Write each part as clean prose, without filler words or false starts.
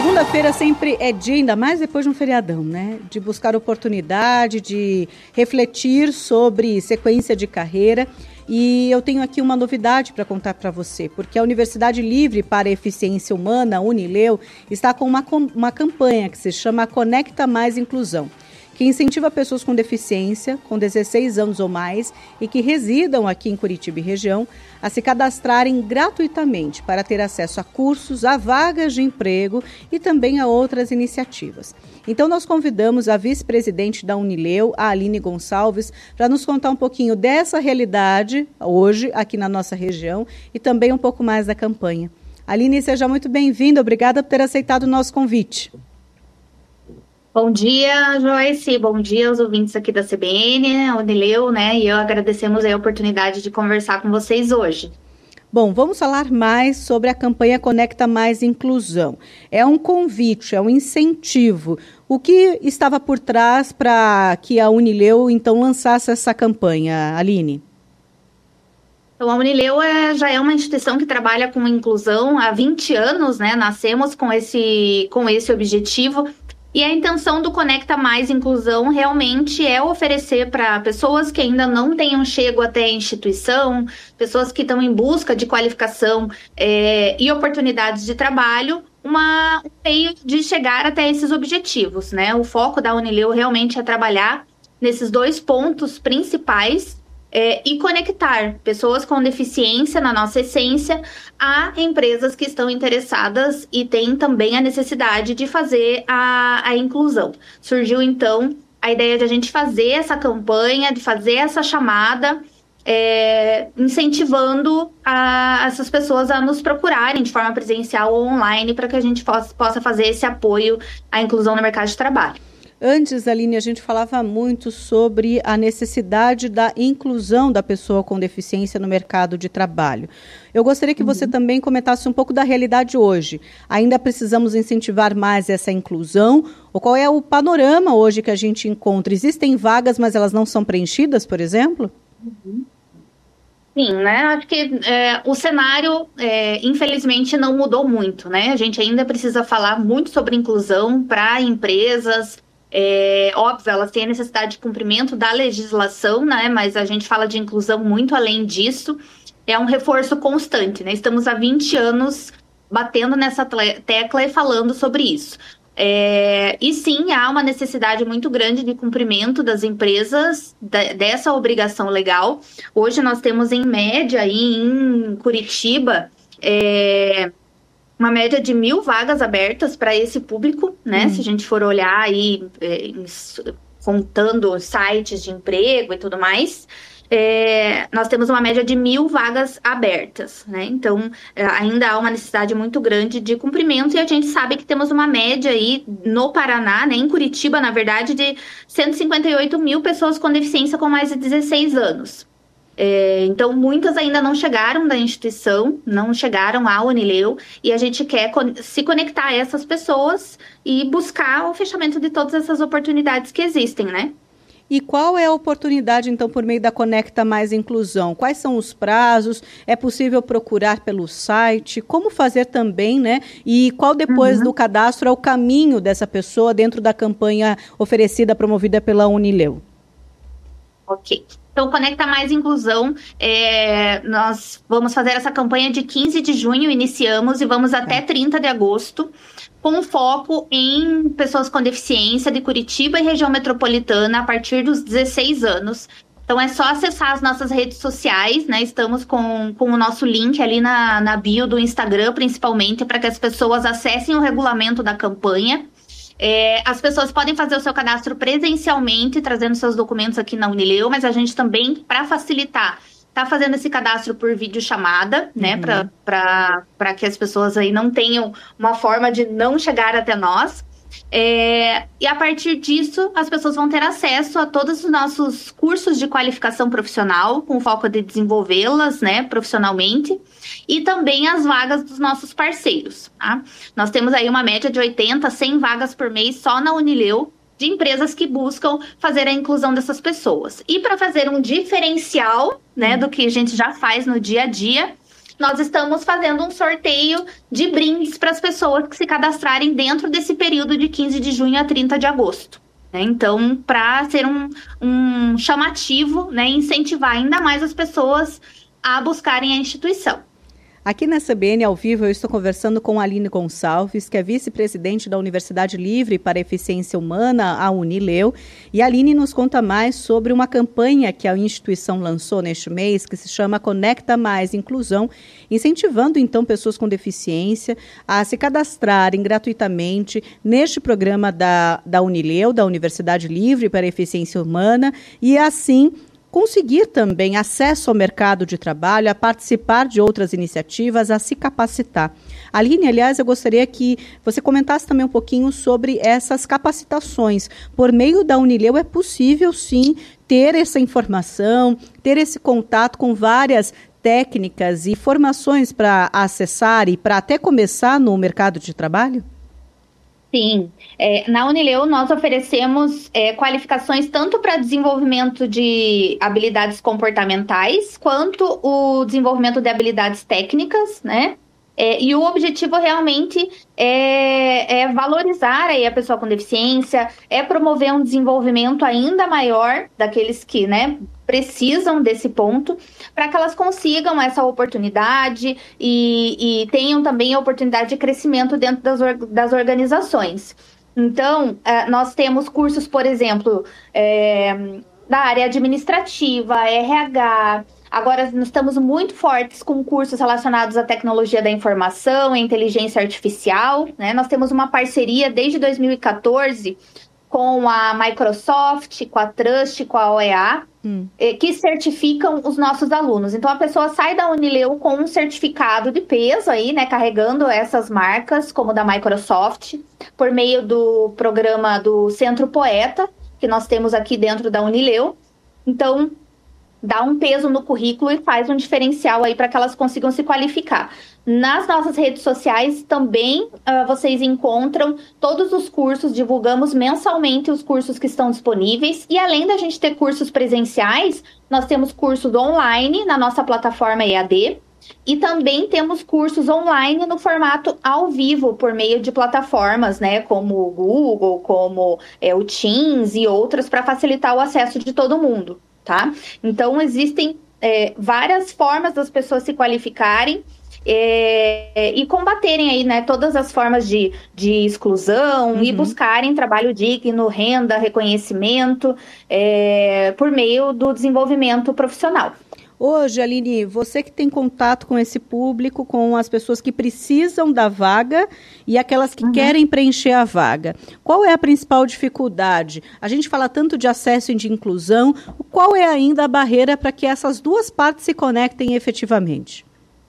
Segunda-feira sempre é dia, ainda mais depois de um feriadão, né? De buscar oportunidade, de refletir sobre sequência de carreira. E eu tenho aqui uma novidade para contar para você, porque a Universidade Livre para a Eficiência Humana, Unileu, está com uma campanha que se chama Conecta Mais Inclusão, que incentiva pessoas com deficiência, com 16 anos ou mais, e que residam aqui em Curitiba e região, a se cadastrarem gratuitamente para ter acesso a cursos, a vagas de emprego e também a outras iniciativas. Então nós convidamos a vice-presidente da Unileu, a Aline Gonçalves, para nos contar um pouquinho dessa realidade hoje aqui na nossa região e também um pouco mais da campanha. Aline, seja muito bem-vinda, obrigada por ter aceitado o nosso convite. Bom dia, Joyce. Bom dia aos ouvintes aqui da CBN, a Unileu, né? E eu agradecemos a oportunidade de conversar com vocês hoje. Bom, vamos falar mais sobre a campanha Conecta Mais Inclusão. É um convite, é um incentivo. O que estava por trás para que a Unileu, então, lançasse essa campanha, Aline? Então, a Unileu já é uma instituição que trabalha com inclusão há 20 anos, né? Nascemos com esse objetivo. E a intenção do Conecta Mais Inclusão realmente é oferecer para pessoas que ainda não tenham chego até a instituição, pessoas que estão em busca de qualificação e oportunidades de trabalho, um meio de chegar até esses objetivos, né? O foco da Unileu realmente é trabalhar nesses dois pontos principais e conectar pessoas com deficiência, na nossa essência, a empresas que estão interessadas e têm também a necessidade de fazer a inclusão. Surgiu, então, a ideia de a gente fazer essa campanha, de fazer essa chamada, incentivando essas pessoas a nos procurarem de forma presencial ou online para que a gente possa fazer esse apoio à inclusão no mercado de trabalho. Antes, Aline, a gente falava muito sobre a necessidade da inclusão da pessoa com deficiência no mercado de trabalho. Eu gostaria que você também comentasse um pouco da realidade hoje. Ainda precisamos incentivar mais essa inclusão? Ou qual é o panorama hoje que a gente encontra? Existem vagas, mas elas não são preenchidas, por exemplo? Sim, né? Acho que o cenário, infelizmente, não mudou muito, né? A gente ainda precisa falar muito sobre inclusão para empresas. Óbvio, elas têm a necessidade de cumprimento da legislação, né? Mas a gente fala de inclusão muito além disso. É um reforço constante, né? Estamos há 20 anos batendo nessa tecla e falando sobre isso. E sim, há uma necessidade muito grande de cumprimento das empresas dessa obrigação legal. Hoje nós temos, em média, aí em Curitiba, uma média de 1.000 vagas abertas para esse público, né? Se a gente for olhar aí, contando sites de emprego e tudo mais, nós temos uma média de 1.000 vagas abertas, né? Então, ainda há uma necessidade muito grande de cumprimento e a gente sabe que temos uma média aí no Paraná, né? Em Curitiba, na verdade, de 158 mil pessoas com deficiência com mais de 16 anos. Então, muitas ainda não chegaram da instituição, não chegaram à Unileu, e a gente quer se conectar a essas pessoas e buscar o fechamento de todas essas oportunidades que existem, né? E qual é a oportunidade, então, por meio da Conecta Mais Inclusão? Quais são os prazos? É possível procurar pelo site? Como fazer também, né? E qual, depois do cadastro, é o caminho dessa pessoa dentro da campanha oferecida, promovida pela Unileu? Ok. Então, Conecta Mais Inclusão, nós vamos fazer essa campanha de 15 de junho, iniciamos, e vamos até 30 de agosto, com foco em pessoas com deficiência de Curitiba e região metropolitana a partir dos 16 anos. Então, é só acessar as nossas redes sociais, né? Estamos com o nosso link ali na bio do Instagram, principalmente, para que as pessoas acessem o regulamento da campanha. As pessoas podem fazer o seu cadastro presencialmente, trazendo seus documentos aqui na Unileu, mas a gente também, para facilitar, está fazendo esse cadastro por videochamada, né, para que as pessoas aí não tenham uma forma de não chegar até nós. E a partir disso, as pessoas vão ter acesso a todos os nossos cursos de qualificação profissional, com foco de desenvolvê-las, né, profissionalmente, e também as vagas dos nossos parceiros, tá? Nós temos aí uma média de 80, 100 vagas por mês só na Unileu, de empresas que buscam fazer a inclusão dessas pessoas. E para fazer um diferencial, né, do que a gente já faz no dia a dia, nós estamos fazendo um sorteio de brindes para as pessoas que se cadastrarem dentro desse período de 15 de junho a 30 de agosto. Né? Então, para ser um chamativo, né, incentivar ainda mais as pessoas a buscarem a instituição. Aqui na CBN ao vivo eu estou conversando com a Aline Gonçalves, que é vice-presidente da Universidade Livre para a Eficiência Humana, a Unileu. E a Aline nos conta mais sobre uma campanha que a instituição lançou neste mês, que se chama Conecta Mais Inclusão, incentivando então pessoas com deficiência a se cadastrarem gratuitamente neste programa da Unileu, da Universidade Livre para a Eficiência Humana, e assim conseguir também acesso ao mercado de trabalho, a participar de outras iniciativas, a se capacitar. Aline, aliás, eu gostaria que você comentasse também um pouquinho sobre essas capacitações. Por meio da Unileu é possível, sim, ter essa informação, ter esse contato com várias técnicas e formações para acessar e para até começar no mercado de trabalho? Sim, na Unileu nós oferecemos qualificações tanto para desenvolvimento de habilidades comportamentais, quanto o desenvolvimento de habilidades técnicas, né? E o objetivo realmente é valorizar aí a pessoa com deficiência, é promover um desenvolvimento ainda maior daqueles que, né, precisam desse ponto, para que elas consigam essa oportunidade e tenham também a oportunidade de crescimento dentro das organizações. Então, nós temos cursos, por exemplo, da área administrativa, RH. Agora, nós estamos muito fortes com cursos relacionados à tecnologia da informação, à inteligência artificial, né? Nós temos uma parceria desde 2014 com a Microsoft, com a Trust, com a OEA, que certificam os nossos alunos. Então, a pessoa sai da Unileu com um certificado de peso aí, né, carregando essas marcas, como da Microsoft, por meio do programa do Centro Poeta, que nós temos aqui dentro da Unileu. Então, dá um peso no currículo e faz um diferencial aí para que elas consigam se qualificar. Nas nossas redes sociais também vocês encontram todos os cursos, divulgamos mensalmente os cursos que estão disponíveis, e além da gente ter cursos presenciais, nós temos cursos online na nossa plataforma EAD, e também temos cursos online no formato ao vivo, por meio de plataformas, né, como o Google, como o Teams e outras, para facilitar o acesso de todo mundo. Tá? Então, existem várias formas das pessoas se qualificarem e combaterem aí, né, todas as formas de exclusão e buscarem trabalho digno, renda, reconhecimento por meio do desenvolvimento profissional. Hoje, Aline, você que tem contato com esse público, com as pessoas que precisam da vaga e aquelas que querem preencher a vaga, qual é a principal dificuldade? A gente fala tanto de acesso e de inclusão, qual é ainda a barreira para que essas duas partes se conectem efetivamente?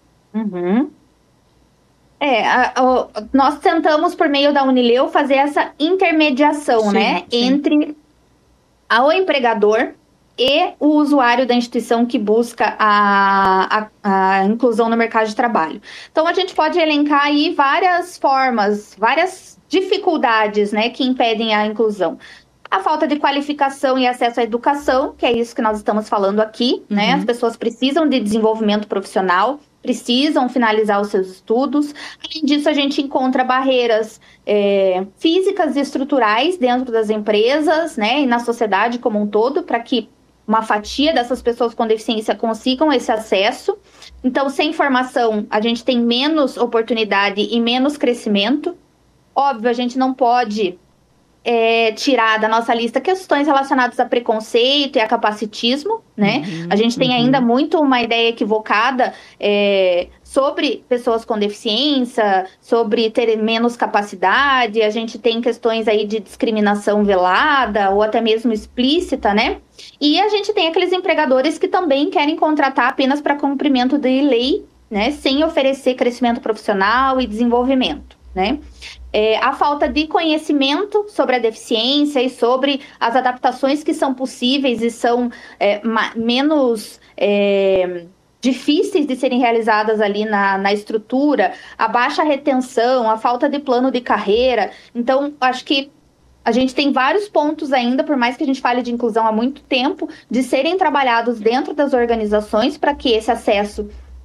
Nós tentamos, por meio da Unileu, fazer essa intermediação, entre o empregador e o usuário da instituição que busca a inclusão no mercado de trabalho. Então, a gente pode elencar aí várias formas, várias dificuldades, né, que impedem a inclusão. A falta de qualificação e acesso à educação, que é isso que nós estamos falando aqui, né? As pessoas precisam de desenvolvimento profissional, precisam finalizar os seus estudos. Além disso, a gente encontra barreiras físicas e estruturais dentro das empresas, né, e na sociedade como um todo, para que uma fatia dessas pessoas com deficiência consigam esse acesso. Então, sem formação, a gente tem menos oportunidade e menos crescimento. Óbvio, a gente não pode tirar da nossa lista questões relacionadas a preconceito e a capacitismo, né? A gente tem ainda muito uma ideia equivocada sobre pessoas com deficiência, sobre ter menos capacidade. A gente tem questões aí de discriminação velada ou até mesmo explícita, né? E a gente tem aqueles empregadores que também querem contratar apenas para cumprimento de lei, né? Sem oferecer crescimento profissional e desenvolvimento, né? A falta de conhecimento sobre a deficiência e sobre as adaptações que são possíveis e são menos difíceis de serem realizadas ali na estrutura, a baixa retenção, a falta de plano de carreira. Então, acho que a gente tem vários pontos ainda, por mais que a gente fale de inclusão há muito tempo, de serem trabalhados dentro das organizações para que esse acesso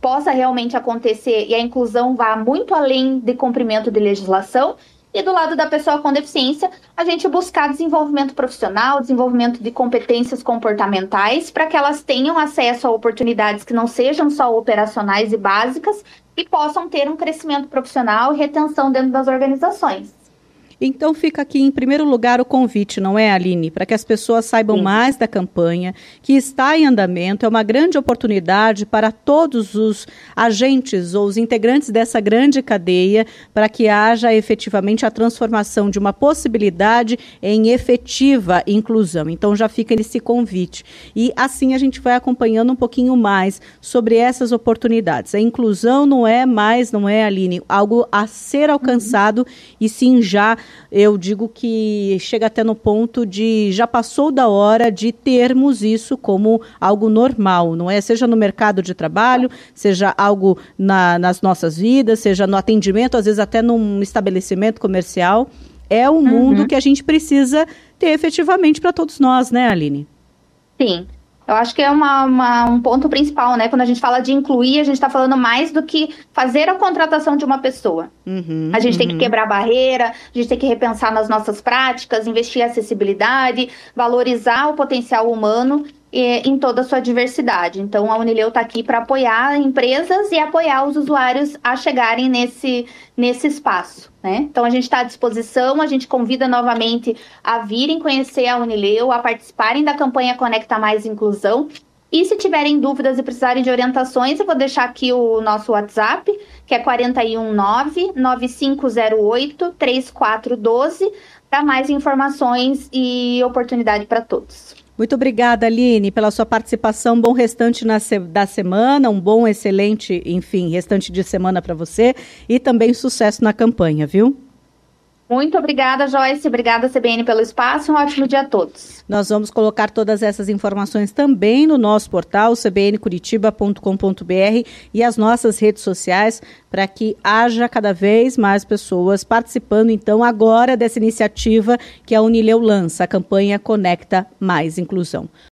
possa realmente acontecer e a inclusão vá muito além de cumprimento de legislação. E do lado da pessoa com deficiência, a gente buscar desenvolvimento profissional, desenvolvimento de competências comportamentais, para que elas tenham acesso a oportunidades que não sejam só operacionais e básicas e possam ter um crescimento profissional e retenção dentro das organizações. Então fica aqui em primeiro lugar o convite, não é, Aline? Para que as pessoas saibam mais da campanha, que está em andamento, é uma grande oportunidade para todos os agentes ou os integrantes dessa grande cadeia, para que haja efetivamente a transformação de uma possibilidade em efetiva inclusão. Então já fica esse convite. E assim a gente vai acompanhando um pouquinho mais sobre essas oportunidades. A inclusão não é, Aline, algo a ser alcançado e sim já. Eu digo que chega até no ponto de já passou da hora de termos isso como algo normal, não é? Seja no mercado de trabalho, seja algo nas nossas vidas, seja no atendimento, às vezes até num estabelecimento comercial. É um mundo que a gente precisa ter efetivamente para todos nós, né, Aline? Sim. Eu acho que é um ponto principal, né? Quando a gente fala de incluir, a gente está falando mais do que fazer a contratação de uma pessoa. A gente tem que quebrar barreira, a gente tem que repensar nas nossas práticas, investir em acessibilidade, valorizar o potencial humano em toda a sua diversidade. Então, a Unileu está aqui para apoiar empresas e apoiar os usuários a chegarem nesse espaço, né? Então, a gente está à disposição, a gente convida novamente a virem conhecer a Unileu, a participarem da campanha Conecta Mais Inclusão. E se tiverem dúvidas e precisarem de orientações, eu vou deixar aqui o nosso WhatsApp, que é 419-9508-3412, para mais informações e oportunidade para todos. Muito obrigada, Aline, pela sua participação. Bom restante da semana, um bom, excelente, enfim, restante de semana para você e também sucesso na campanha, viu? Muito obrigada, Joyce. Obrigada, CBN, pelo espaço. Um ótimo dia a todos. Nós vamos colocar todas essas informações também no nosso portal, cbncuritiba.com.br e as nossas redes sociais, para que haja cada vez mais pessoas participando, então, agora dessa iniciativa que a Unileu lança, a campanha Conecta Mais Inclusão.